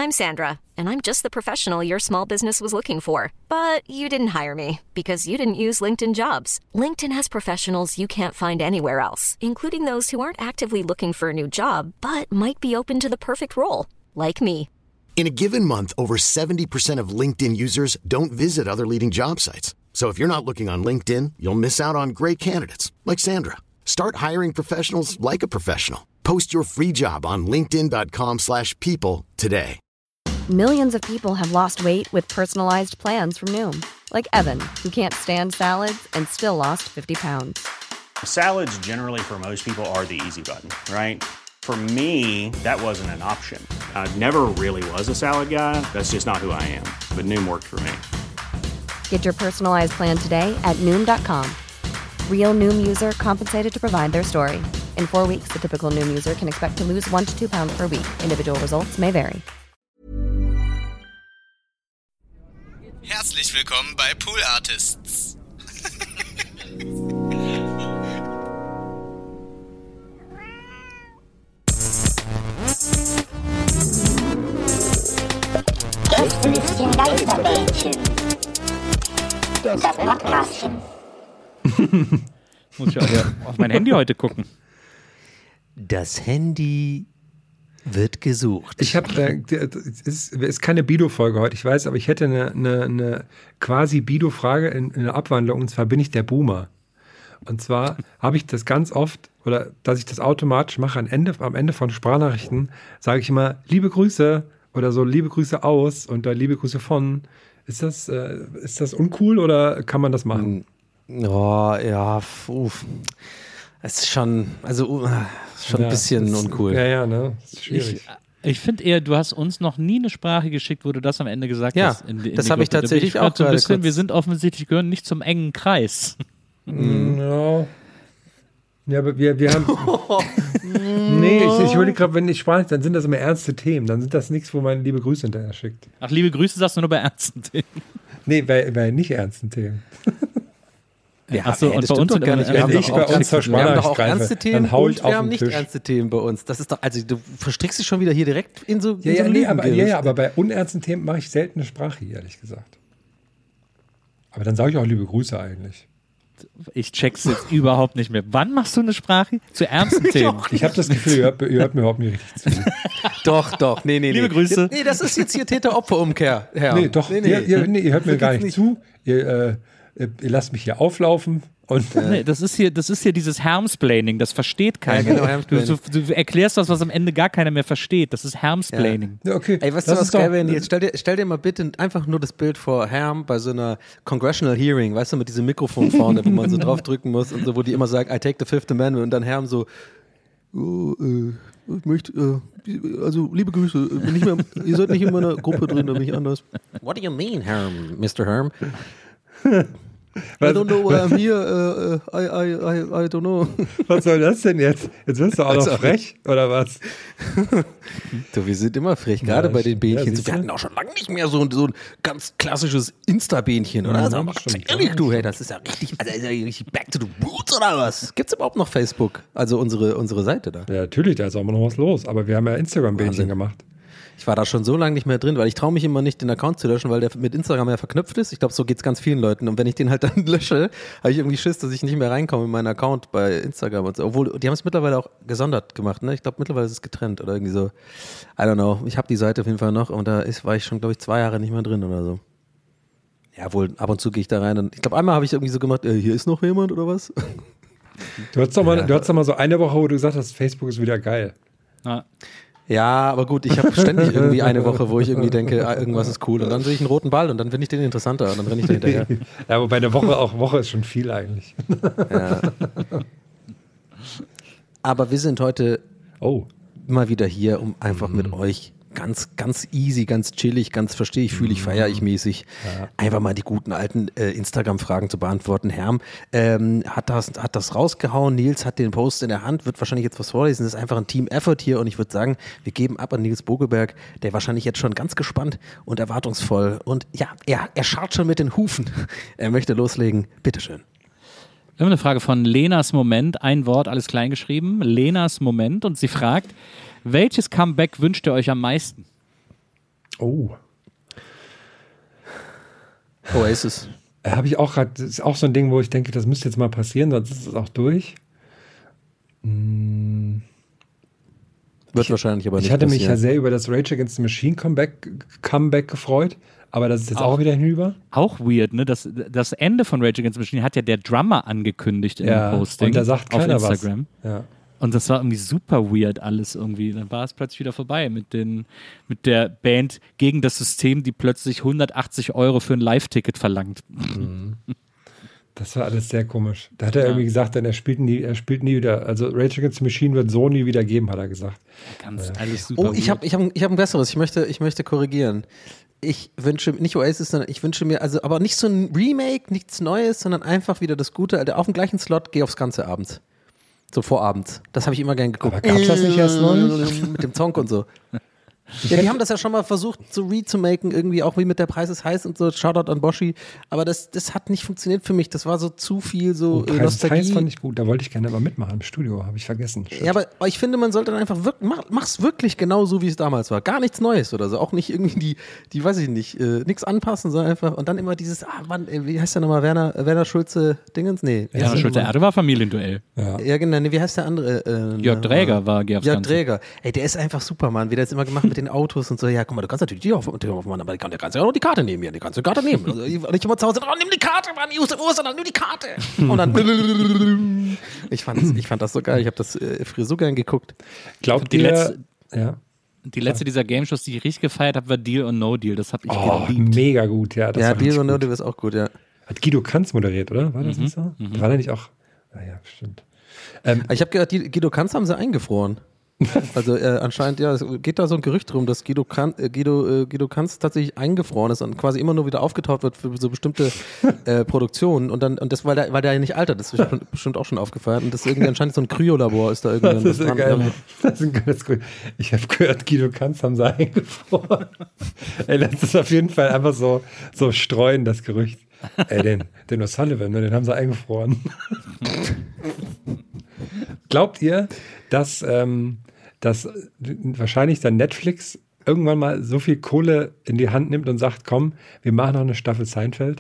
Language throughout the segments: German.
I'm Sandra, and I'm just the professional your small business was looking for. But you didn't hire me because you didn't use LinkedIn Jobs. LinkedIn has professionals you can't find anywhere else, including those who aren't actively looking for a new job, but might be open to the perfect role, like me. In a given month, over 70% of LinkedIn users don't visit other leading job sites. So if you're not looking on LinkedIn, you'll miss out on great candidates like Sandra. Start hiring professionals like a professional. Post your free job on linkedin.com/people today. Millions of people have lost weight with personalized plans from Noom. Like Evan, who can't stand salads and still lost 50 pounds. Salads generally for most people are the easy button, right? For me, that wasn't an option. I never really was a salad guy. That's just not who I am. But Noom worked for me. Get your personalized plan today at Noom.com. Real Noom user compensated to provide their story. In 4 weeks, the typical Noom user can expect to lose 1 to 2 pounds per week. Individual results may vary. Herzlich willkommen bei Pool Artists. Gästelistchen Geisterbällchen. Das Podcastchen. Muss ich auch auf mein Handy heute gucken. Das Handy wird gesucht. Ich habe, es ist keine Bido-Folge heute, ich weiß, aber ich hätte eine quasi Bido-Frage in einer Abwandlung, und zwar bin ich der Boomer. Und zwar habe ich das ganz oft, oder dass ich das automatisch mache, am Ende von Sprachnachrichten, sage ich immer, liebe Grüße oder so, liebe Grüße aus und liebe Grüße von. Ist das uncool oder kann man das machen? Oh, ja, es ist schon, ein bisschen uncool. Ja, ne? Das ist schwierig. Ich finde eher, du hast uns noch nie eine Sprache geschickt, wo du das am Ende gesagt hast. Das habe ich tatsächlich auch gerade kurz. Wir sind offensichtlich, gehören nicht zum engen Kreis. Ja. Ja, aber wir haben. Nee, ich überlege gerade, wenn ich Sprache, dann sind das immer ernste Themen. Dann sind das nichts, wo man liebe Grüße hinterher schickt. Ach, liebe Grüße sagst du nur bei ernsten Themen. Nee, bei nicht ernsten Themen. Ja, achso, und bei uns sind gar nicht. Wenn ich bei uns zur Sprachnachricht greife, dann hau ich auf den Tisch. Wir haben nicht ernste Themen bei uns. Das ist doch, also du verstrickst dich schon wieder hier direkt in so aber bei unernsten Themen mache ich selten eine Sprache, ehrlich gesagt. Aber dann sage ich auch liebe Grüße eigentlich. Ich check's jetzt überhaupt nicht mehr. Wann machst du eine Sprache? Zu ernsten Themen. Ich habe das Gefühl, ihr hört mir überhaupt nicht richtig zu. Doch. Nee. Liebe Grüße. Nee, das ist jetzt hier Täter-Opfer-Umkehr, Herr. Nee, doch. Nee. Ihr hört mir gar nicht zu. Ihr lasst mich hier auflaufen. Und nee, das ist hier dieses Hermsplaining, das versteht keiner. Ja, genau, du erklärst was am Ende gar keiner mehr versteht. Das ist Hermsplaining. Ja, okay. Ey, weißt du, was geil wäre? Jetzt stell dir mal bitte einfach nur das Bild vor Herm bei so einer Congressional Hearing, weißt du, mit diesem Mikrofon vorne, wo man so draufdrücken muss und so, wo die immer sagen, I take the Fifth Amendment und dann Herm so, ich möchte, also liebe Grüße, ihr seid nicht in meiner Gruppe drin, da bin ich anders. What do you mean, Herm, Mr. Herm? I don't know why I'm here, I don't know. Was soll das denn jetzt? Jetzt wirst du auch noch frech, oder was? Du, wir sind immer frech, gerade bei den Bähnchen. Wir hatten auch schon lange nicht mehr so ein ganz klassisches Insta-Bähnchen, oder? Also, ehrlich, du, hey, das ist ja richtig, also ist ja richtig back to the roots, oder was? Gibt's überhaupt noch Facebook? Also unsere Seite da? Ja, natürlich, da ist auch immer noch was los. Aber wir haben ja Instagram-Bähnchen gemacht. Ich war da schon so lange nicht mehr drin, weil ich traue mich immer nicht, den Account zu löschen, weil der mit Instagram ja verknüpft ist. Ich glaube, so geht es ganz vielen Leuten. Und wenn ich den halt dann lösche, habe ich irgendwie Schiss, dass ich nicht mehr reinkomme in meinen Account bei Instagram und so. Obwohl, die haben es mittlerweile auch gesondert gemacht, ne? Ich glaube, mittlerweile ist es getrennt oder irgendwie so. I don't know. Ich habe die Seite auf jeden Fall noch und war ich schon, glaube ich, 2 Jahre nicht mehr drin oder so. Ja, wohl, ab und zu gehe ich da rein. Und ich glaube, einmal habe ich irgendwie so gemacht, hier ist noch jemand oder was? Du hattest doch mal so eine Woche, wo du gesagt hast, Facebook ist wieder geil. Ja, aber gut, ich habe ständig irgendwie eine Woche, wo ich irgendwie denke, irgendwas ist cool. Und dann sehe ich einen roten Ball und dann finde ich den interessanter und dann renne ich da hinterher. Ja, wobei eine Woche ist schon viel eigentlich. Ja. Aber wir sind heute mal wieder hier, um einfach mit euch ganz easy, ganz chillig, ganz verstehe ich, fühle ich, feiere ich mäßig, einfach mal die guten alten Instagram-Fragen zu beantworten. Herm hat das rausgehauen, Nils hat den Post in der Hand, wird wahrscheinlich jetzt was vorlesen, das ist einfach ein Team-Effort hier und ich würde sagen, wir geben ab an Nils Bogelberg, der wahrscheinlich jetzt schon ganz gespannt und erwartungsvoll und ja, er scharrt schon mit den Hufen. Er möchte loslegen, bitteschön. Wir haben eine Frage von Lenas Moment, ein Wort, alles klein geschrieben, Lenas Moment und sie fragt, welches Comeback wünscht ihr euch am meisten? Oh. Oasis. Habe ich auch gerade, das ist auch so ein Ding, wo ich denke, das müsste jetzt mal passieren, sonst ist es auch durch. Wird wahrscheinlich aber nicht Ich hatte mich ja passieren. sehr über das Rage Against the Machine Comeback gefreut, aber das ist jetzt auch wieder hinüber. Auch weird, ne? Das Ende von Rage Against the Machine hat ja der Drummer angekündigt in dem Posting und da sagt auf keiner Instagram. was. Ja. Und das war irgendwie super weird alles irgendwie. Dann war es plötzlich wieder vorbei mit der Band gegen das System, die plötzlich 180 € für ein Live-Ticket verlangt. Das war alles sehr komisch. Da hat er irgendwie gesagt, er spielt nie wieder. Also Rage Against the Machine wird so nie wieder geben, hat er gesagt. Ganz alles super. Oh, ich hab ein besseres. Ich möchte korrigieren. Ich wünsche, nicht Oasis, sondern ich wünsche mir, also aber nicht so ein Remake, nichts Neues, sondern einfach wieder das Gute, Alter, auf dem gleichen Slot, geh aufs ganze Abend. So Vorabends. Das habe ich immer gern geguckt. Aber gab's das nicht erst neu? Mit dem Song und so. Ja, die haben das ja schon mal versucht, so re-zu-maken, irgendwie auch wie mit der Preis ist heiß und so, Shoutout an Boschi, aber das hat nicht funktioniert für mich, das war so zu viel so Preis ist Nostalgie. heiß fand ich gut, da wollte ich gerne mal mitmachen im Studio, habe ich vergessen. Shit. Ja, aber ich finde, man sollte dann einfach mach's wirklich genau so, wie es damals war. Gar nichts Neues oder so, auch nicht irgendwie die weiß ich nicht, nichts anpassen, sondern einfach, und dann immer dieses, wie heißt der nochmal, Werner Schulze Dingens? Nee. Werner Schulze Erde war Familienduell. Ja, genau, nee, wie heißt der andere? Jörg Dräger war Jörg Dräger. Ey, der ist einfach Supermann, wie der das immer gemacht mit den Autos und so. Ja, guck mal, du kannst natürlich die aufmachen, aber du kannst ja auch die Karte nehmen hier. Die kannst du die Karte nehmen. Und ich immer zu Hause, nimm die Karte, Mann, Ursula, nimm die Karte. Und dann ich fand das so geil. Ich habe das früher so gern geguckt. Glaubt die ihr, letzte dieser Game-Shows, die ich richtig gefeiert habe, war Deal or No Deal. Das habe ich geliebt. Mega gut, ja. Das Ja, war Deal richtig or No gut. Deal ist auch gut, ja. Hat Guido Kanz moderiert, oder? War das nicht so? War der nicht auch? Ja, stimmt. Ich habe gehört, Guido Kanz haben sie eingefroren. Also anscheinend, ja, es geht da so ein Gerücht drum, dass Guido Kanz tatsächlich eingefroren ist und quasi immer nur wieder aufgetaucht wird für so bestimmte Produktionen und das, weil der ja nicht altert, das ist bestimmt auch schon aufgefallen und das ist irgendwie anscheinend so ein Kryolabor ist da irgendwie. Das ist ja geil. Das ist ein geiles Gerücht. Ich habe gehört, Guido Kanz haben sie eingefroren. Ey, das ist auf jeden Fall einfach so streuen, das Gerücht. Ey, den O'Sullivan, ne, den haben sie eingefroren. Glaubt ihr, dass wahrscheinlich dann Netflix irgendwann mal so viel Kohle in die Hand nimmt und sagt, komm, wir machen noch eine Staffel Seinfeld?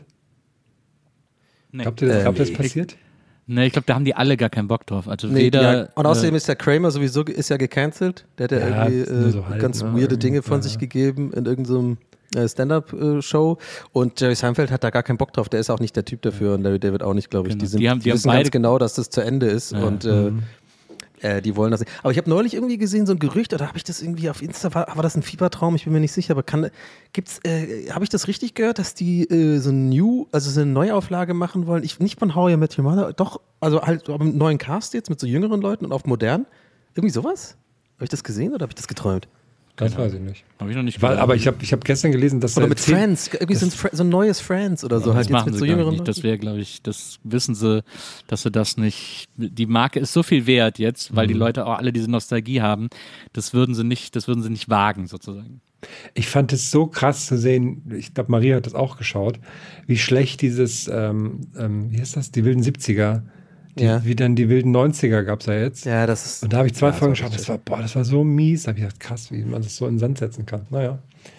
Nee. Glaubt ihr, das passiert? Ne, ich glaube, da haben die alle gar keinen Bock drauf. Also Nee, weder, ja. Und außerdem ist der Kramer sowieso ist ja gecancelt. Der hat ja irgendwie so halb, ganz ne? weirde Dinge von sich gegeben in irgendeinem Stand-Up-Show und Jerry Seinfeld hat da gar keinen Bock drauf. Der ist auch nicht der Typ dafür und Larry David auch nicht, glaube ich. Genau. Die haben wissen beide ganz genau, dass das zu Ende ist und die wollen das nicht. Aber ich habe neulich irgendwie gesehen, so ein Gerücht, oder habe ich das irgendwie auf Insta, war das ein Fiebertraum? Ich bin mir nicht sicher, aber habe ich das richtig gehört, dass die so eine Neuauflage machen wollen? Nicht von How I Met Your Mother, doch, also halt mit einem neuen Cast jetzt, mit so jüngeren Leuten und auf modern. Irgendwie sowas? Habe ich das gesehen oder habe ich das geträumt? Das weiß ich nicht. Habe ich noch nicht Weil, aber ich hab gestern gelesen, dass oder mit Friends, irgendwie so ein neues Friends oder so. Das halt jetzt machen mit sie so gar jüngeren nicht. Das wäre, glaube ich, das wissen sie, dass sie das nicht. Die Marke ist so viel wert jetzt, weil die Leute auch alle diese Nostalgie haben. Das würden sie nicht wagen, sozusagen. Ich fand es so krass zu sehen, ich glaube, Maria hat das auch geschaut, wie schlecht dieses, wie heißt das, die wilden 70er, wie dann die wilden 90er gab es ja jetzt. Ja, das ist. Und da habe ich 2 Folgen geschaut, das war so mies. Da habe ich gedacht, krass, wie man das so in den Sand setzen kann. Naja.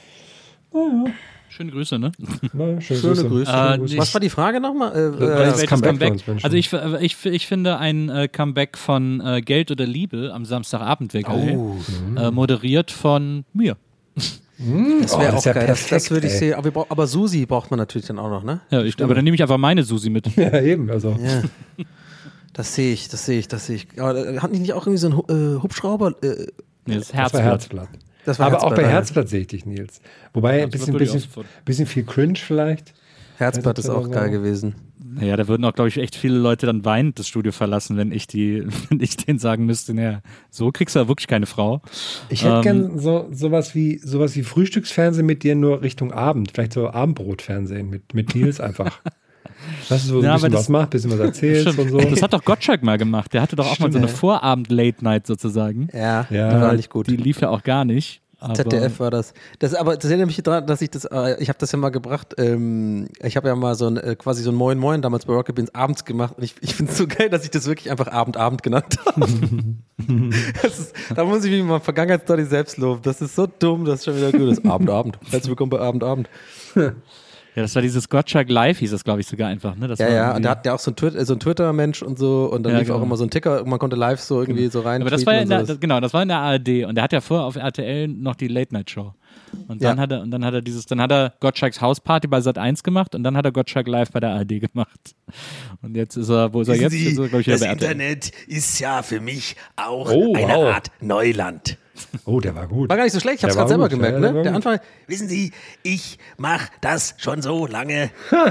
Schöne Grüße, ne? Schöne Grüße. Was war die Frage nochmal? Das Comeback. Also ich finde ein Comeback von Geld oder Liebe am Samstagabend wäre geil. Moderiert von mir. Das wäre auch geil. Perfekt, das würde ich sehen. Aber Susi braucht man natürlich dann auch noch, ne? Ja, aber dann nehme ich einfach meine Susi mit. Ja, eben. Also. Ja. Das sehe ich. Aber hatten die nicht auch irgendwie so einen Hubschrauber? Nee, das war Herzblatt. Das war aber auch bei ja. Herzblatt sehe ich dich, Nils. Wobei ein bisschen viel Cringe vielleicht. Herzblatt ist auch geil gewesen. Naja, da würden auch, glaube ich, echt viele Leute dann weinend das Studio verlassen, wenn ich denen sagen müsste, naja, so kriegst du ja wirklich keine Frau. Ich hätte gern sowas wie Frühstücksfernsehen mit dir nur Richtung Abend. Vielleicht so Abendbrotfernsehen mit Nils einfach. Weißt du, so ein bisschen was macht, ein bisschen was erzählst und so. Das hat doch Gottschalk mal gemacht. Der hatte doch auch mal so eine Vorabend-Late-Night sozusagen. Ja, die war nicht gut. Die lief ja auch gar nicht. ZDF war das. Aber das erinnert mich daran, dass ich habe das ja mal gebracht, ich habe ja mal quasi so ein Moin Moin damals bei Rocket Beans abends gemacht und ich finde es so geil, dass ich das wirklich einfach Abend genannt habe. Da muss ich mich mal Vergangenheitsstory selbst loben. Das ist so dumm, das ist schon wieder gut. Das ist Abend. Herzlich willkommen bei Abend. Ja, das war dieses Gottschalk Live, hieß das, glaube ich, sogar einfach. Ne? Das und da hat der auch so ein Twitter-Mensch und so und dann lief auch immer so ein Ticker, man konnte live so irgendwie so rein. Aber das war ja das war in der ARD und der hat ja vorher auf RTL noch die Late-Night-Show. Und dann hat er Gottschalks Hausparty bei Sat.1 gemacht und dann hat er Gottschalk Live bei der ARD gemacht. Und jetzt ist er, wo ist er jetzt? Jetzt ist er, glaub ich, das bei RTL. Internet ist ja für mich auch eine Art Neuland. Oh, der war gut. War gar nicht so schlecht, ich hab's gerade selber gemerkt, ne? Der Anfang. Wissen Sie, ich mache das schon so lange.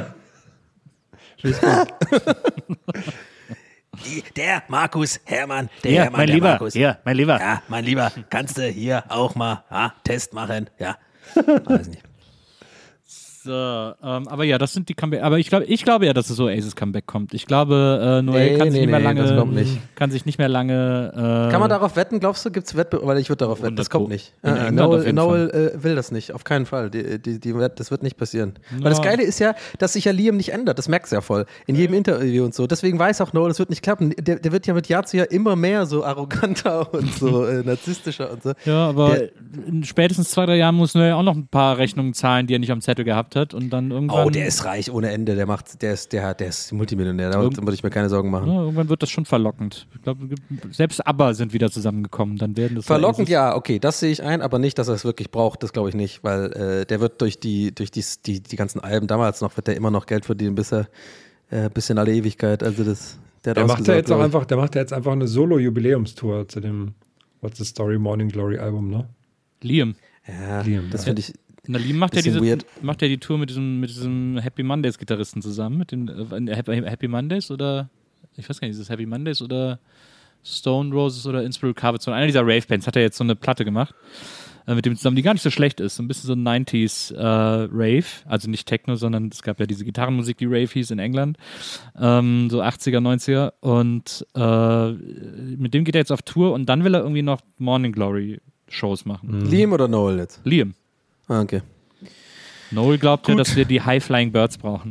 Der Markus Hermann, Ja, mein Lieber. Ja, mein Lieber, kannst du hier auch mal Test machen? Ja, weiß nicht. So, aber ja, das sind die Comeback. Aber ich glaube ja, dass es so Aces Comeback kommt. Ich glaube, Noel kann sich nicht mehr lange. Kann man darauf wetten, glaubst du? Gibt's Wettbewerb? Weil ich würde darauf wetten, das kommt nicht. Noel will das nicht, auf keinen Fall. Das wird nicht passieren. No. Weil das Geile ist ja, dass sich ja Liam nicht ändert. Das merkst du ja voll. In jedem Interview und so. Deswegen weiß auch Noel, das wird nicht klappen. Der wird ja mit Jahr zu Jahr immer mehr so arroganter und so narzisstischer und so. Ja, aber in spätestens 2-3 Jahren muss Noel auch noch ein paar Rechnungen zahlen, die er nicht am Zettel gehabt hat und dann irgendwann. Oh, der ist reich ohne Ende, der ist Multimillionär, da würde ich mir keine Sorgen machen. Ja, irgendwann wird das schon verlockend. Ich glaube, selbst ABBA sind wieder zusammengekommen, dann werden das verlockend, ja, okay, das sehe ich ein, aber nicht, dass er es wirklich braucht, das glaube ich nicht, weil der wird durch die ganzen Alben damals noch, wird der immer noch Geld verdienen, bis in alle Ewigkeit, also der macht ja jetzt einfach eine Solo-Jubiläumstour zu dem What's the Story Morning Glory Album, ne? Liam. Ja, das finde ich. Na, Liam macht ja die Tour mit diesem Happy Mondays Gitarristen zusammen, mit dem Happy Mondays oder ich weiß gar nicht, ist es Happy Mondays oder Stone Roses oder Inspiral Carpets, einer dieser Rave-Bands hat er jetzt so eine Platte gemacht, mit dem zusammen, die gar nicht so schlecht ist, so ein bisschen so 90s Rave, also nicht Techno, sondern es gab ja diese Gitarrenmusik, die Rave hieß in England, so 80er, 90er und mit dem geht er jetzt auf Tour und dann will er irgendwie noch Morning Glory Shows machen. Liam oder Noel jetzt? Liam. Ah, okay. Noel glaubt ja, dass wir die High Flying Birds brauchen.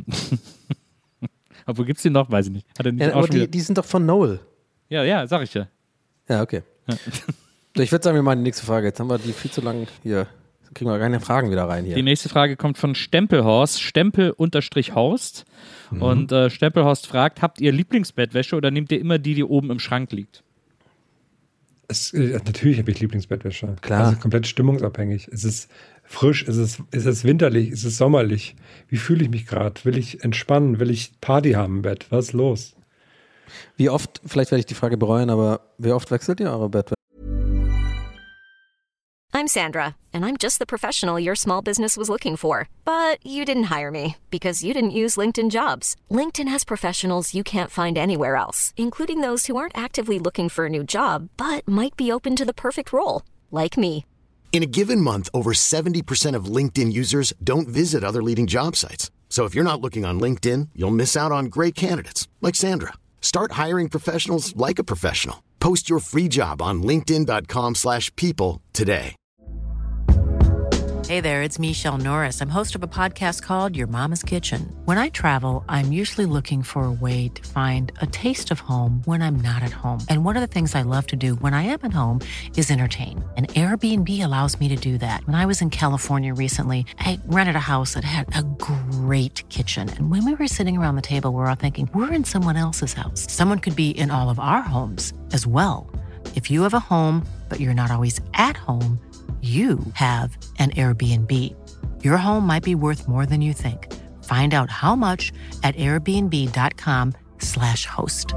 Aber wo gibt's die noch? Weiß ich nicht. Hat er nicht aber die sind doch von Noel. Ja, sag ich ja. Ja, okay. Ja. Ich würde sagen, wir machen die nächste Frage. Jetzt haben wir die viel zu lang hier. Jetzt kriegen wir keine Fragen wieder rein hier. Die nächste Frage kommt von Stempelhorst, Stempel-Horst. Und Stempelhorst fragt, habt ihr Lieblingsbettwäsche oder nehmt ihr immer die oben im Schrank liegt? Natürlich habe ich Lieblingsbettwäsche. Klar. Also komplett stimmungsabhängig. Ist es frisch? Ist es winterlich? Ist es sommerlich? Wie fühle ich mich gerade? Will ich entspannen? Will ich Party haben im Bett? Was ist los? Wie oft, vielleicht werde ich die Frage bereuen, aber wie oft wechselt ihr eure Bettwäsche? I'm Sandra, and I'm just the professional your small business was looking for. But you didn't hire me because you didn't use LinkedIn Jobs. LinkedIn has professionals you can't find anywhere else, including those who aren't actively looking for a new job, but might be open to the perfect role, like me. In a given month, over 70% of LinkedIn users don't visit other leading job sites. So if you're not looking on LinkedIn, you'll miss out on great candidates like Sandra. Start hiring professionals like a professional. Post your free job on linkedin.com/people today. Hey there, it's Michelle Norris. I'm host of a podcast called Your Mama's Kitchen. When I travel, I'm usually looking for a way to find a taste of home when I'm not at home. And one of the things I love to do when I am at home is entertain. And Airbnb allows me to do that. When I was in California recently, I rented a house that had a great kitchen. And when we were sitting around the table, we were all thinking, we're in someone else's house. Someone could be in all of our homes as well. If you have a home, but you're not always at home, you have an Airbnb. Your home might be worth more than you think. Find out how much at airbnb.com/host.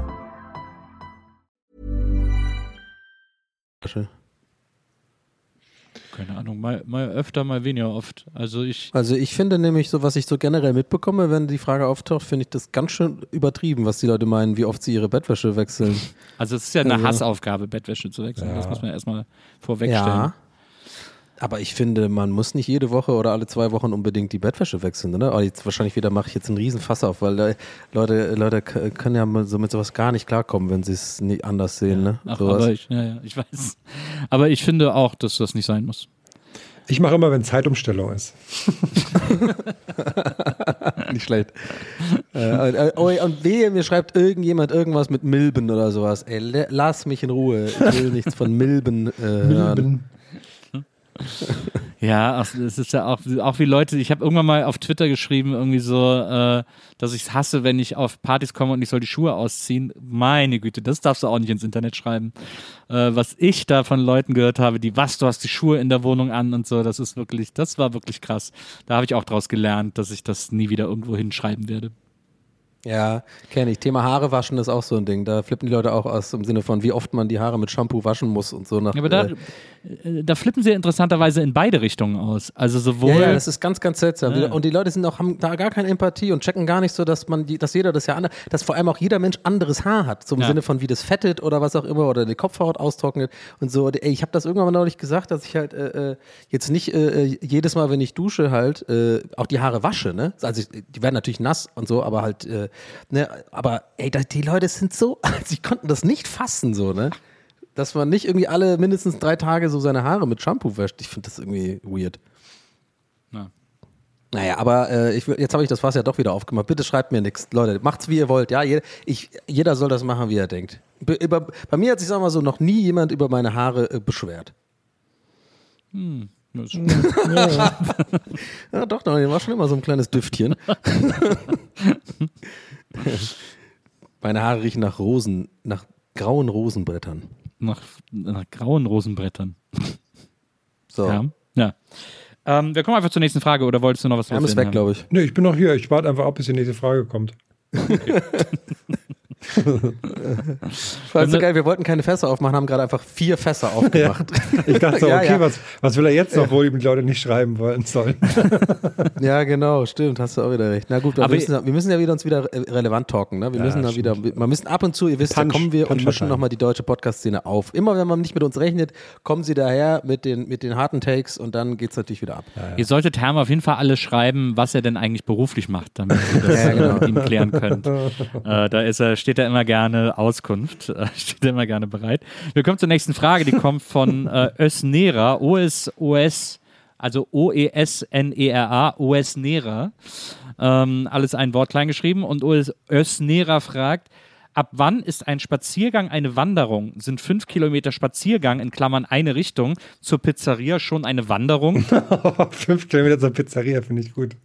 Keine Ahnung, mal öfter, mal weniger oft. Also ich finde nämlich, so was ich so generell mitbekomme, wenn die Frage auftaucht, finde ich das ganz schön übertrieben, was die Leute meinen, wie oft sie ihre Bettwäsche wechseln. Also es ist ja eine Hassaufgabe, Bettwäsche zu wechseln. Ja. Das muss man erstmal vorwegstellen. Ja. Aber ich finde, man muss nicht jede Woche oder alle 2 Wochen unbedingt die Bettwäsche wechseln, oder? Aber jetzt wahrscheinlich mache ich jetzt einen riesen Fass auf, weil Leute können ja so mit sowas gar nicht klarkommen, wenn sie es nicht anders sehen, ne? Ach, aber ich weiß. Aber ich finde auch, dass das nicht sein muss. Ich mache immer, wenn Zeitumstellung ist. Nicht schlecht. Und wehe, mir schreibt irgendjemand irgendwas mit Milben oder sowas. Ey, lass mich in Ruhe. Ich will nichts von Milben hören. Ja, es ist ja auch wie Leute, ich habe irgendwann mal auf Twitter geschrieben, irgendwie so, dass ich es hasse, wenn ich auf Partys komme und ich soll die Schuhe ausziehen. Meine Güte, das darfst du auch nicht ins Internet schreiben. Was ich da von Leuten gehört habe, du hast die Schuhe in der Wohnung an und so, das war wirklich krass. Da habe ich auch draus gelernt, dass ich das nie wieder irgendwo hinschreiben werde. Ja, kenne ich. Thema Haare waschen ist auch so ein Ding. Da flippen die Leute auch aus im Sinne von, wie oft man die Haare mit Shampoo waschen muss und so. Aber da flippen sie interessanterweise in beide Richtungen aus. Also sowohl. Ja, das ist ganz, ganz seltsam. Ja. Und die Leute haben da gar keine Empathie und checken gar nicht so, dass jeder das ja anders, dass vor allem auch jeder Mensch anderes Haar hat. So im Sinne von, wie das fettet oder was auch immer oder die Kopfhaut austrocknet und so. Ey, ich habe das irgendwann mal neulich gesagt, dass ich halt jetzt nicht jedes Mal, wenn ich dusche, halt auch die Haare wasche, ne? Also die werden natürlich nass und so, aber halt aber ey, die Leute sind so, sie konnten das nicht fassen, so, ne? Dass man nicht irgendwie alle mindestens 3 Tage so seine Haare mit Shampoo wäscht. Ich finde das irgendwie weird. Ja. Naja, aber jetzt habe ich das Fass ja doch wieder aufgemacht. Bitte schreibt mir nichts. Leute, macht's wie ihr wollt. Ja, jeder soll das machen, wie er denkt. Bei mir hat sich, sagen wir mal so, noch nie jemand über meine Haare beschwert. Das ja, doch, war schon immer so ein kleines Düftchen. Meine Haare riechen nach grauen Rosenbrettern. Nach grauen Rosenbrettern. So. Ja. Wir kommen einfach zur nächsten Frage, oder wolltest du noch was loswerden? Wir haben es weg, glaube ich. Nee, ich bin noch hier. Ich warte einfach ab, bis die nächste Frage kommt. Okay. War so geil, wir wollten keine Fässer aufmachen, haben gerade einfach 4 Fässer aufgemacht. Ja. Ich dachte so, okay, was will er jetzt noch, wo die Leute nicht schreiben wollen sollen? Ja, genau, stimmt, hast du auch wieder recht. Na gut, wir müssen ja uns wieder relevant talken. Ne? Wir müssen ab und zu, ihr wisst, da kommen wir und mischen nochmal die deutsche Podcast-Szene auf. Immer wenn man nicht mit uns rechnet, kommen sie daher mit den harten Takes und dann geht es natürlich wieder ab. Ja. Ihr solltet Herrn auf jeden Fall alle schreiben, was er denn eigentlich beruflich macht, damit ihr das mit ihm klären könnt. Steht er immer gerne Auskunft, steht er immer gerne bereit. Wir kommen zur nächsten Frage, die kommt von Ösnera, also O-E-S-N-E-R-A, Oesnera, alles ein Wort klein geschrieben, und Ösnera fragt, ab wann ist ein Spaziergang eine Wanderung? Sind 5 Kilometer Spaziergang, in Klammern eine Richtung, zur Pizzeria schon eine Wanderung? 5 Kilometer zur Pizzeria finde ich gut.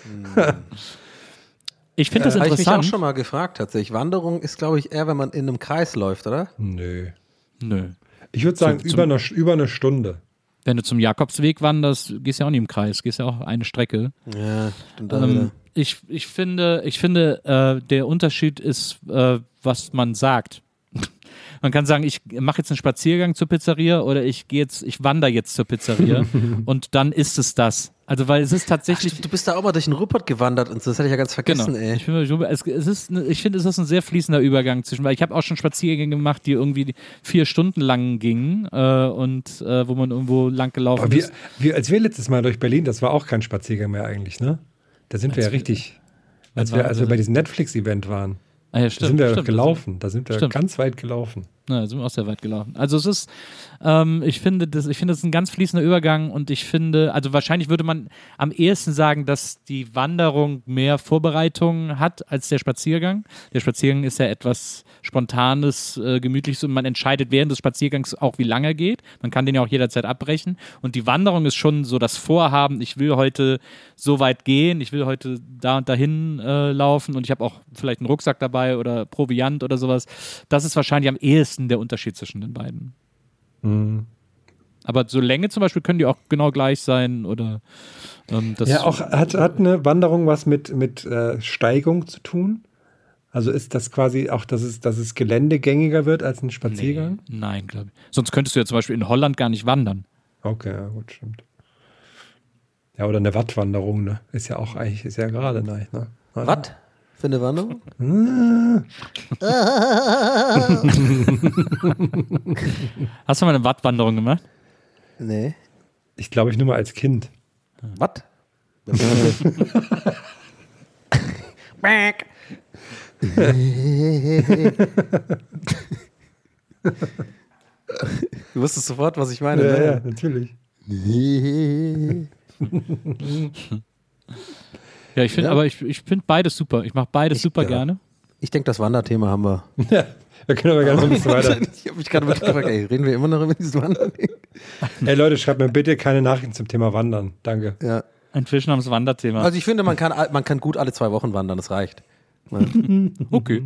Ich finde das interessant. Habe ich mich auch schon mal gefragt, tatsächlich. Wanderung ist, glaube ich, eher, wenn man in einem Kreis läuft, oder? Nö. Ich würde sagen, über eine Stunde. Wenn du zum Jakobsweg wanderst, gehst du ja auch nicht im Kreis, gehst ja auch eine Strecke. Ja, stimmt. Ich finde, der Unterschied ist, was man sagt. Man kann sagen, ich mache jetzt einen Spaziergang zur Pizzeria oder ich wandere jetzt zur Pizzeria und dann ist es das. Also, weil es ist tatsächlich. Ach, du bist da auch mal durch den Ruppert gewandert und so, das hätte ich ja ganz vergessen, genau. Ey. Ich finde, es ist ein sehr fließender Übergang weil ich habe auch schon Spaziergänge gemacht, die irgendwie 4 Stunden lang gingen und wo man irgendwo lang gelaufen ist. Als wir letztes Mal durch Berlin, das war auch kein Spaziergang mehr eigentlich, ne? Da sind wir ja richtig, als wir bei diesem Netflix-Event waren. Ah ja, stimmt, da sind wir gelaufen, da sind wir ganz weit gelaufen. Ja, da sind wir auch sehr weit gelaufen. Also es ist, ich finde, das ist ein ganz fließender Übergang und ich finde, also wahrscheinlich würde man am ehesten sagen, dass die Wanderung mehr Vorbereitung hat als der Spaziergang. Der Spaziergang ist ja etwas Spontanes, Gemütliches und man entscheidet während des Spaziergangs auch, wie lange er geht. Man kann den ja auch jederzeit abbrechen und die Wanderung ist schon so das Vorhaben, ich will heute so weit gehen, ich will heute da und dahin laufen und ich habe auch vielleicht einen Rucksack dabei oder Proviant oder sowas. Das ist wahrscheinlich am ehesten der Unterschied zwischen den beiden. Mhm. Aber so Länge zum Beispiel können die auch genau gleich sein oder ja, auch hat eine Wanderung was mit Steigung zu tun? Also ist das quasi auch, dass es geländegängiger wird als ein Spaziergang? Nee, nein, glaube ich. Sonst könntest du ja zum Beispiel in Holland gar nicht wandern. Okay, ja, gut, stimmt. Ja, oder eine Wattwanderung, ne? Ist ja gerade nice, ne? Watt? Für eine Wanderung? Hast du mal eine Wattwanderung gemacht? Nee. Ich glaube, ich nur mal als Kind. Watt? Du wusstest sofort, was ich meine. Ja, natürlich. Ja, ich finde, aber ich finde beides super. Ich mache beides super gerne. Ich denke, das Wanderthema haben wir. Ja, wir können aber gerne noch ein bisschen weiter. Ich habe mich gerade gefragt, reden wir immer noch über dieses Wanderding? Ey Leute, schreibt mir bitte keine Nachrichten zum Thema Wandern. Danke. Ja. Ein Fisch namens Wanderthema. Also ich finde, man kann gut alle 2 Wochen wandern, das reicht. Okay.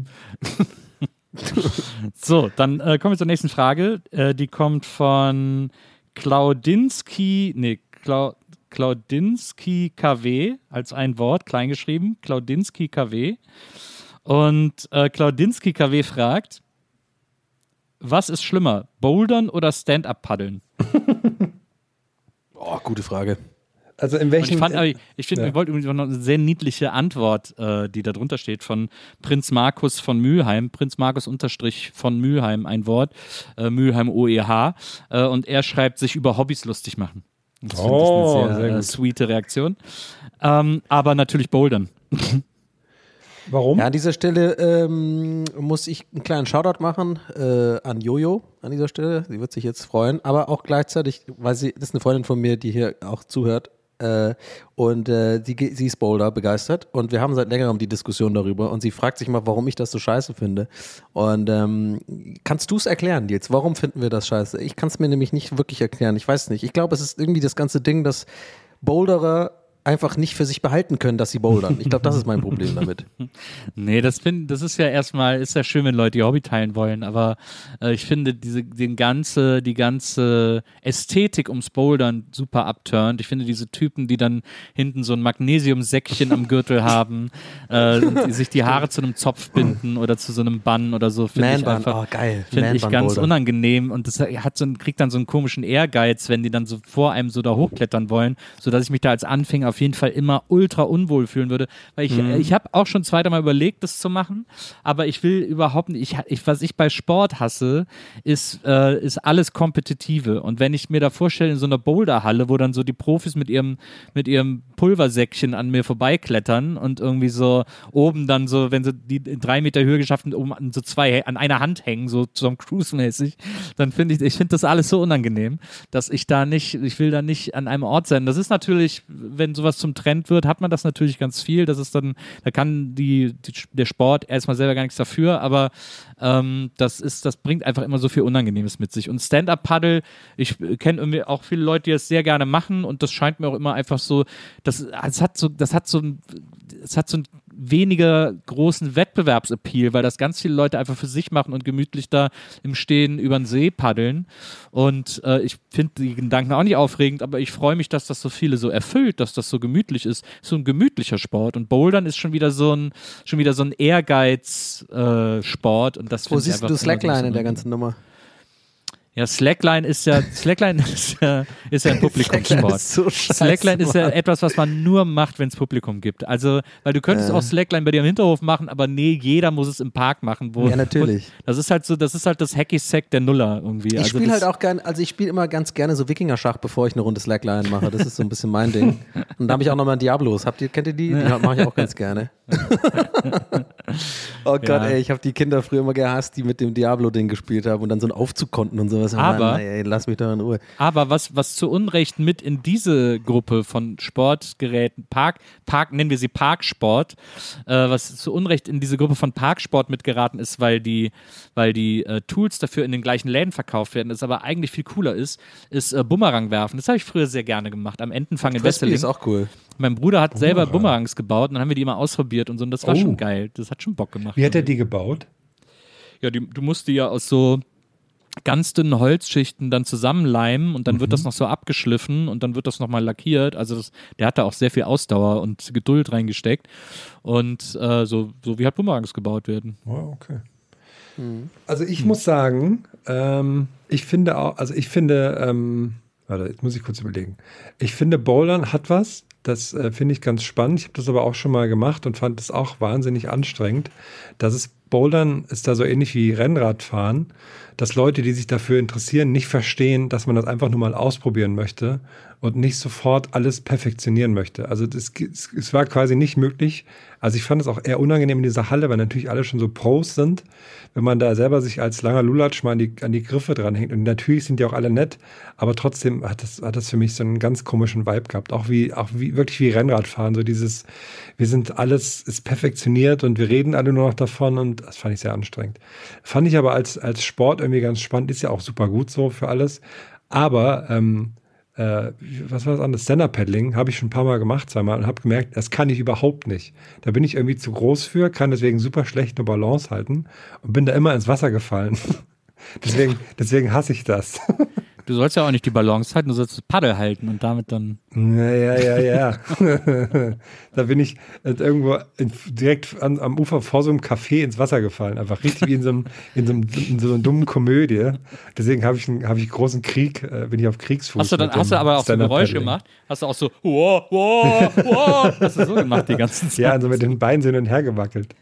So, dann kommen wir zur nächsten Frage. Die kommt von Klaudinski KW als ein Wort, kleingeschrieben. Klaudinski KW. Und Klaudinski KW fragt, was ist schlimmer, Bouldern oder Stand-Up-Paddeln? Oh, gute Frage. Also in welchem... Ich finde, wir wollten übrigens noch eine sehr niedliche Antwort, die da drunter steht, von Prinz Markus von Mülheim, Prinz Markus _ von Mülheim, ein Wort, Mülheim OEH, und er schreibt, sich über Hobbys lustig machen. Das finde ich eine sehr sweete Reaktion. Aber natürlich Bouldern. Warum? Ja, an dieser Stelle muss ich einen kleinen Shoutout machen an Jojo an dieser Stelle. Sie wird sich jetzt freuen, aber auch gleichzeitig, weil das ist eine Freundin von mir, die hier auch zuhört. Und sie ist Boulder begeistert und wir haben seit längerem die Diskussion darüber und sie fragt sich mal, warum ich das so scheiße finde. Und kannst du es erklären, Nils? Warum finden wir das scheiße? Ich kann es mir nämlich nicht wirklich erklären. Ich weiß nicht. Ich glaube, es ist irgendwie das ganze Ding, dass Boulderer einfach nicht für sich behalten können, dass sie bouldern. Ich glaube, das ist mein Problem damit. Nee, das ist ja erstmal, ist ja schön, wenn Leute ihr Hobby teilen wollen, aber ich finde die ganze Ästhetik ums Bouldern super abturnt. Ich finde diese Typen, die dann hinten so ein Magnesiumsäckchen am Gürtel haben, die sich die Haare zu einem Zopf binden oder zu so einem Bann oder so, finde ich einfach, finde ich ganz unangenehm und das kriegt dann so einen komischen Ehrgeiz, wenn die dann so vor einem so da hochklettern wollen, sodass ich mich da als Anfänger auf jeden Fall immer ultra unwohl fühlen würde, weil ich habe auch schon 2. Mal überlegt, das zu machen, aber ich will überhaupt nicht, was ich bei Sport hasse, ist alles Kompetitive und wenn ich mir da vorstelle, in so einer Boulderhalle, wo dann so die Profis mit ihrem Pulversäckchen an mir vorbeiklettern und irgendwie so oben dann so, wenn sie die 3 Meter Höhe geschafft haben, oben an so 2 an einer Hand hängen, so Cruise-mäßig, dann finde ich finde das alles so unangenehm, dass ich will da nicht an einem Ort sein. Das ist natürlich, wenn sowas zum Trend wird, hat man das natürlich ganz viel. Das ist dann, da kann der Sport erstmal selber gar nichts dafür, aber das bringt einfach immer so viel Unangenehmes mit sich. Und Stand-Up-Paddle, ich kenne irgendwie auch viele Leute, die das sehr gerne machen und das scheint mir auch immer einfach so, das hat so einen weniger großen Wettbewerbsappeal, weil das ganz viele Leute einfach für sich machen und gemütlich da im Stehen über den See paddeln. Und ich finde die Gedanken auch nicht aufregend, aber ich freue mich, dass das so viele so erfüllt, dass das so gemütlich ist. So ein gemütlicher Sport. Und Bouldern ist schon wieder so ein Ehrgeiz-Sport. Und das wo siehst du Slackline in der ganzen Nummer? Ja, Slackline ist ja ein Publikumssport. Slackline ist ja etwas, was man nur macht, wenn es Publikum gibt. Also, weil du könntest auch Slackline bei dir im Hinterhof machen, aber nee, jeder muss es im Park machen. Ja, natürlich. Das ist halt das Hacky-Sack der Nuller irgendwie. Ich spiele halt auch gerne, ich spiele immer ganz gerne so Wikinger-Schach, bevor ich eine Runde Slackline mache. Das ist so ein bisschen mein Ding. Und da habe ich auch nochmal Diablos. Kennt ihr die? Die mache ich auch ganz gerne. Oh Gott, ey, ich habe die Kinder früher immer gehasst, die mit dem Diablo-Ding gespielt haben und dann so einen Aufzug konnten und sowas. Aber, Mann, ey, lass mich doch in Ruhe. Aber was zu Unrecht mit in diese Gruppe von Sportgeräten, nennen wir sie Parksport, was zu Unrecht in diese Gruppe von Parksport mitgeraten ist, weil die Tools dafür in den gleichen Läden verkauft werden, das aber eigentlich viel cooler ist Bumerang werfen. Das habe ich früher sehr gerne gemacht, am Entenfang in Wesseling. ist auch cool. Mein Bruder hat selber Bumerangs gebaut und dann haben wir die immer ausprobiert und so und das war schon geil. Das hat schon Bock gemacht. Wie hat er die gebaut? Ja, du musst die ja aus so ganz dünnen Holzschichten dann zusammenleimen und dann wird das noch so abgeschliffen und dann wird das nochmal lackiert. Also der hat da auch sehr viel Ausdauer und Geduld reingesteckt und so wie halt Bumerangs gebaut werden. Oh, okay. Also ich muss sagen, ich finde, warte, jetzt muss ich kurz überlegen. Ich finde, Bouldern hat was, das finde ich ganz spannend. Ich habe das aber auch schon mal gemacht und fand das auch wahnsinnig anstrengend. Bouldern ist da so ähnlich wie Rennradfahren, dass Leute, die sich dafür interessieren, nicht verstehen, dass man das einfach nur mal ausprobieren möchte und nicht sofort alles perfektionieren möchte. Also es war quasi nicht möglich. Also ich fand es auch eher unangenehm in dieser Halle, weil natürlich alle schon so Pros sind, wenn man da selber sich als langer Lulatsch mal an die Griffe dranhängt. Und natürlich sind die auch alle nett, aber trotzdem hat das für mich so einen ganz komischen Vibe gehabt. Auch wirklich wie Rennradfahren. So dieses, alles ist perfektioniert und wir reden alle nur noch davon, und das fand ich sehr anstrengend. Fand ich aber als Sport irgendwie ganz spannend, ist ja auch super gut so für alles. Aber was war das anderes? Stand-Up-Paddling habe ich schon ein paar Mal gemacht, 2 Mal, und habe gemerkt, das kann ich überhaupt nicht. Da bin ich irgendwie zu groß für, kann deswegen super schlecht eine Balance halten und bin da immer ins Wasser gefallen. deswegen hasse ich das. Du sollst ja auch nicht die Balance halten, du sollst das Paddel halten und damit dann... Ja. Da bin ich irgendwo direkt am Ufer vor so einem Café ins Wasser gefallen. Einfach richtig wie in so einer dummen Komödie. Deswegen habe ich großen Krieg, bin ich auf Kriegsfuß. Hast du aber auch so Geräusche gemacht? Hast du auch so, wow, hast du so gemacht die ganze Zeit? Ja, also mit den Beinen hin und her gewackelt.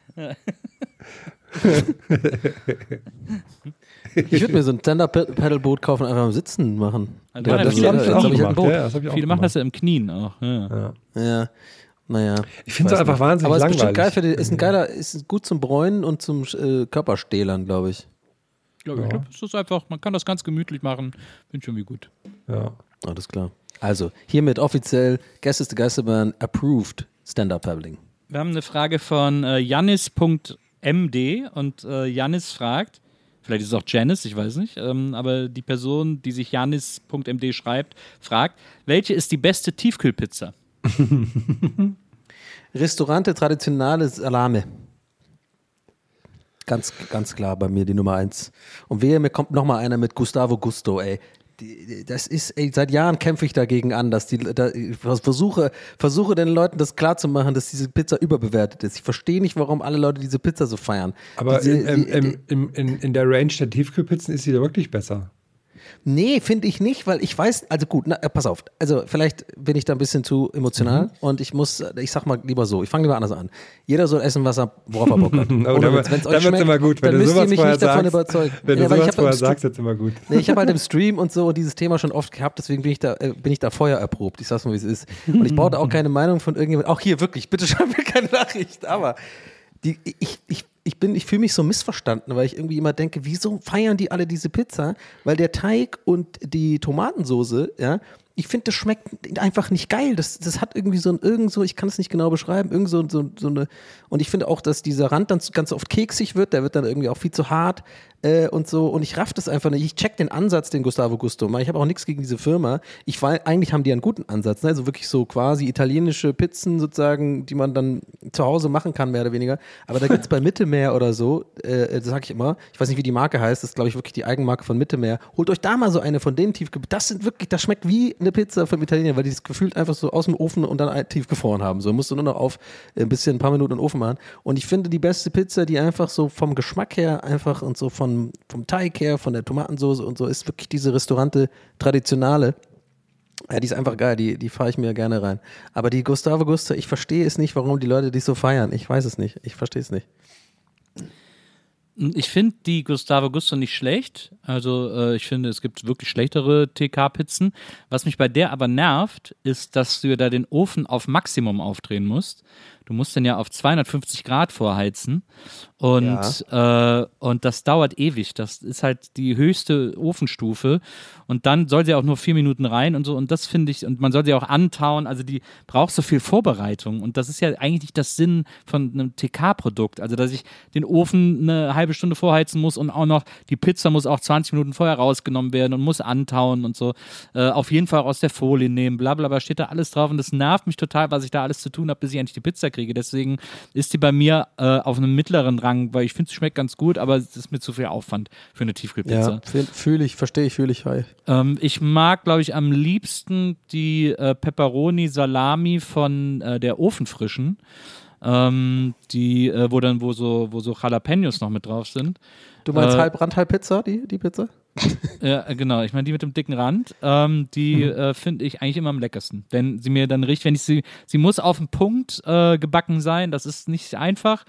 Ich würde mir so ein Stand-Up-Paddleboot kaufen und einfach am Sitzen machen. Also das habe ich auch gemacht. Viele machen das ja im Knien auch. Ja. Naja. Ich finde es einfach wahnsinnig langweilig. Aber es ist bestimmt geil ist gut zum Bräunen und zum Körperstählern, glaube ich. Ja, ich glaube, es ist einfach, man kann das ganz gemütlich machen. Finde ich irgendwie gut. Ja. Alles klar. Also, hiermit offiziell Guess is the Geisterbahn approved Stand-Up-Paddling. Wir haben eine Frage von Jannis.md und Jannis fragt, vielleicht ist es auch Janice, ich weiß nicht, aber die Person, die sich Jannis.md schreibt, fragt, welche ist die beste Tiefkühlpizza? Restaurante Traditionale Salame. Ganz, ganz klar bei mir die Nummer 1. Und mir kommt noch mal einer mit Gustavo Gusto, ey. Das ist, seit Jahren kämpfe ich dagegen an, dass ich versuche den Leuten das klarzumachen, dass diese Pizza überbewertet ist. Ich verstehe nicht, warum alle Leute diese Pizza so feiern. Aber in der Range der Tiefkühlpizzen ist sie da wirklich besser. Nee, finde ich nicht, weil ich weiß, also gut, pass auf, also vielleicht bin ich da ein bisschen zu emotional und ich sag mal lieber so, ich fange lieber anders an. Jeder soll essen, worauf er Bock hat. Dann wird es immer gut, wenn du sowas vorher sagst. Wenn du sowas vorher sagst, wird es immer gut. Nee, ich habe halt im Stream und so dieses Thema schon oft gehabt, deswegen bin ich da Feuer erprobt. Ich sag's mal, wie es ist. Und ich brauche auch keine Meinung von irgendjemandem. Auch hier wirklich, bitte schreib mir keine Nachricht, aber ich fühle mich so missverstanden, weil ich irgendwie immer denke, wieso feiern die alle diese Pizza? Weil der Teig und die Tomatensoße, ja, ich finde, das schmeckt einfach nicht geil. Das hat irgendwie so, ich kann es nicht genau beschreiben, so eine, und ich finde auch, dass dieser Rand dann ganz oft keksig wird, der wird dann irgendwie auch viel zu hart und so, und ich raff das einfach nicht. Ich check den Ansatz, den Gustavo Gusto macht. Ich habe auch nichts gegen diese Firma. Eigentlich haben die einen guten Ansatz, ne? Also wirklich so quasi italienische Pizzen sozusagen, die man dann zu Hause machen kann, mehr oder weniger. Aber da gibt es bei Mittelmeer oder so, das sag ich immer, ich weiß nicht, wie die Marke heißt, das ist, glaube ich, wirklich die Eigenmarke von Mittelmeer. Holt euch da mal so eine von denen das schmeckt wie eine Pizza vom Italiener, weil die das gefühlt einfach so aus dem Ofen und dann tiefgefroren haben. So musst du nur noch auf ein paar Minuten in den Ofen machen. Und ich finde, die beste Pizza, die einfach so vom Geschmack her einfach und so vom Teig her, von der Tomatensauce und so, ist wirklich diese Restaurante Traditionale. Ja, die ist einfach geil, die fahre ich mir gerne rein. Aber die Gustavo Gusto, ich verstehe es nicht, warum die Leute die so feiern. Ich weiß es nicht, ich verstehe es nicht. Ich finde die Gustavo Gusto nicht schlecht. Also ich finde, es gibt wirklich schlechtere TK-Pizzen. Was mich bei der aber nervt, ist, dass du da den Ofen auf Maximum aufdrehen musst. Du musst den ja auf 250 Grad vorheizen und das dauert ewig. Das ist halt die höchste Ofenstufe und dann soll sie auch nur 4 Minuten rein und so, und das finde ich, und man soll sie auch antauen, also die braucht so viel Vorbereitung, und das ist ja eigentlich nicht das Sinn von einem TK-Produkt, also dass ich den Ofen eine halbe Stunde vorheizen muss und auch noch die Pizza muss auch 20 Minuten vorher rausgenommen werden und muss antauen und so, auf jeden Fall aus der Folie nehmen, blablabla, steht da alles drauf, und das nervt mich total, was ich da alles zu tun habe, bis ich endlich die Pizza kriege. Deswegen ist die bei mir auf einem mittleren Rang, weil ich finde, sie schmeckt ganz gut, aber es ist mir zu viel Aufwand für eine Tiefkühlpizza. Ja, fühle ich. Ich mag, glaube ich, am liebsten die Pepperoni Salami von der Ofenfrischen, wo so Jalapenos noch mit drauf sind. Du meinst halb Rand, halb Pizza, die Pizza? Ja, genau. Ich meine, die mit dem dicken Rand, die finde ich eigentlich immer am leckersten. Wenn sie mir dann riecht, sie muss auf den Punkt gebacken sein, das ist nicht einfach.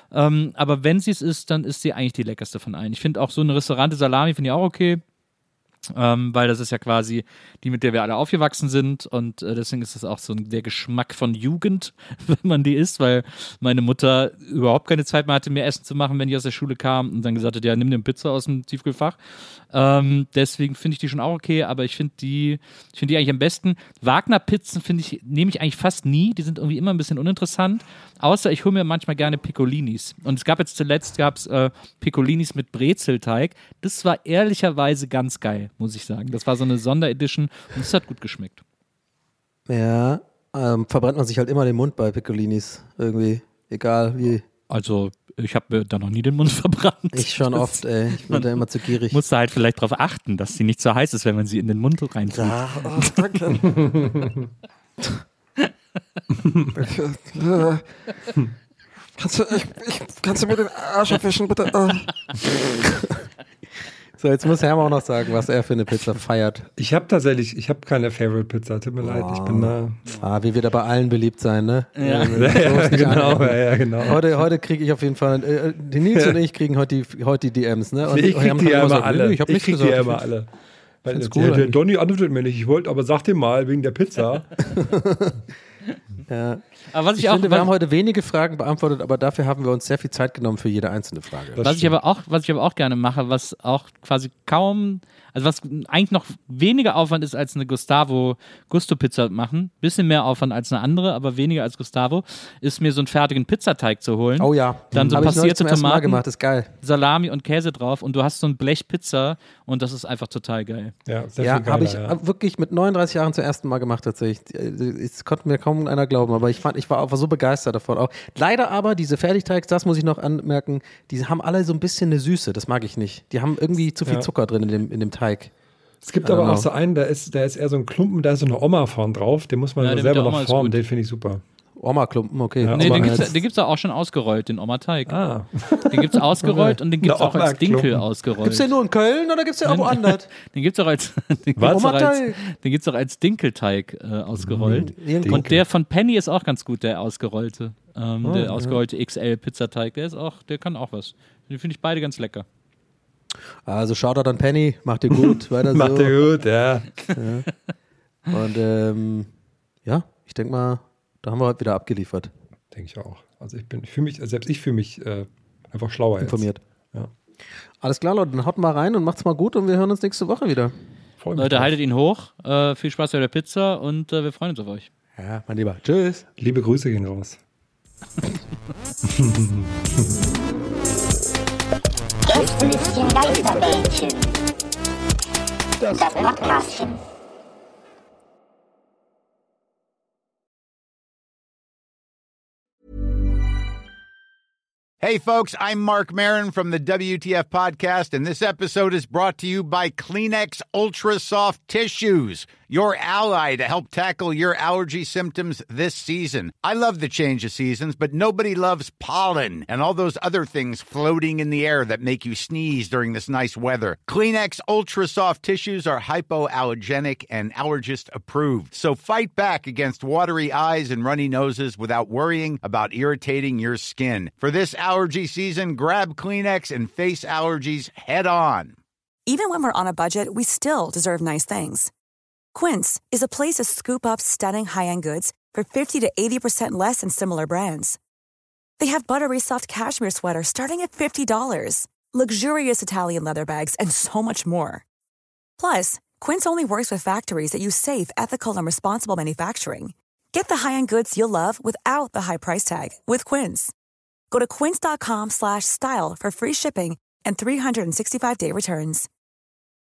Aber wenn sie es ist, dann ist sie eigentlich die leckerste von allen. Ich finde auch so eine Restaurante Salami finde ich auch okay. weil das ist ja quasi die, mit der wir alle aufgewachsen sind und deswegen ist das auch so der Geschmack von Jugend, wenn man die isst, weil meine Mutter überhaupt keine Zeit mehr hatte, mir Essen zu machen, wenn die aus der Schule kam und dann gesagt hat, ja, nimm dir eine Pizza aus dem Tiefkühlfach. Deswegen finde ich die schon auch okay, aber ich finde die eigentlich am besten. Wagner-Pizzen nehme ich eigentlich fast nie, die sind irgendwie immer ein bisschen uninteressant, außer ich hole mir manchmal gerne Piccolinis. Und es gab jetzt zuletzt Piccolinis mit Brezelteig, das war ehrlicherweise ganz geil, muss ich sagen. Das war so eine Sonderedition und es hat gut geschmeckt. Ja, verbrennt man sich halt immer den Mund bei Piccolinis irgendwie, egal wie. Also ich habe mir da noch nie den Mund verbrannt. Ich schon oft, ey. Ich bin da immer zu gierig. Musst du halt vielleicht darauf achten, dass sie nicht so heiß ist, wenn man sie in den Mund reintut. Ja, oh, danke. Kannst du mir den Arsch abwischen, bitte? Oh. So, jetzt muss Hermann auch noch sagen, was er für eine Pizza feiert. Ich habe keine Favorite-Pizza, tut mir leid, ich bin da. Wie wird er bei allen beliebt sein, ne? Ja, genau. Heute kriege ich auf jeden Fall, die Nils und ich kriegen heute die DMs, ne? Und ich kriege die ja immer alle. Ich kriege die ja immer alle. Der Donny antwortet mir nicht, ich wollte, aber sag dir mal, wegen der Pizza. Ja. Aber ich finde, wir haben heute wenige Fragen beantwortet, aber dafür haben wir uns sehr viel Zeit genommen für jede einzelne Frage. Was ich aber auch gerne mache, was auch quasi was eigentlich noch weniger Aufwand ist als eine Gusto-Pizza machen, bisschen mehr Aufwand als eine andere, aber weniger als Gustavo, ist mir so einen fertigen Pizzateig zu holen. Oh ja. Dann so passierte Tomaten, gemacht, ist geil. Salami und Käse drauf und du hast so ein Blech Pizza und das ist einfach total geil. Ja, habe ich wirklich mit 39 Jahren zum ersten Mal gemacht tatsächlich. Es konnte mir kaum einer glauben, aber ich war so begeistert davon auch. Leider aber, diese Fertigteigs, das muss ich noch anmerken, die haben alle so ein bisschen eine Süße, das mag ich nicht. Die haben irgendwie zu viel Zucker drin in dem Teig. Es gibt aber auch so einen, der ist eher so ein Klumpen, da ist so eine Oma vorn drauf, den muss man selber noch formen, den finde ich super. Oma-Klumpen, okay. Ja, den gibt es auch schon ausgerollt, den Oma-Teig. Ah. Den gibt es ausgerollt und den gibt es auch als Dinkel ausgerollt. Gibt es den nur in Köln oder gibt es den auch woanders? Den gibt es auch als Dinkelteig ausgerollt. Und der von Penny ist auch ganz gut, der ausgerollte. Der ausgerollte XL-Pizzateig, der kann auch was. Den finde ich beide ganz lecker. Also Shoutout an Penny, macht dir gut, weiter so. Macht dir gut, ja. Und ich denke mal, da haben wir heute wieder abgeliefert. Denke ich auch. Also selbst ich fühle mich einfach schlauer informiert. Jetzt. Ja. Alles klar, Leute, dann haut mal rein und macht's mal gut und wir hören uns nächste Woche wieder. Leute, haltet ihn hoch. Viel Spaß bei der Pizza und wir freuen uns auf euch. Ja, mein Lieber. Tschüss. Liebe Grüße gehen raus. Gästelistchen Geisterbällchen. Das Podcastchen. Hey, folks, I'm Mark Maron from the WTF Podcast, and this episode is brought to you by Kleenex Ultra Soft Tissues, your ally to help tackle your allergy symptoms this season. I love the change of seasons, but nobody loves pollen and all those other things floating in the air that make you sneeze during this nice weather. Kleenex Ultra Soft Tissues are hypoallergenic and allergist approved, so fight back against watery eyes and runny noses without worrying about irritating your skin. For this allergy season, grab Kleenex and face allergies head on. Even when we're on a budget, we still deserve nice things. Quince is a place to scoop up stunning high-end goods for 50 to 80% less than similar brands. They have buttery soft cashmere sweaters starting at $50, luxurious Italian leather bags, and so much more. Plus, Quince only works with factories that use safe, ethical, and responsible manufacturing. Get the high-end goods you'll love without the high price tag with Quince. Go to quince.com/style for free shipping and 365-day returns.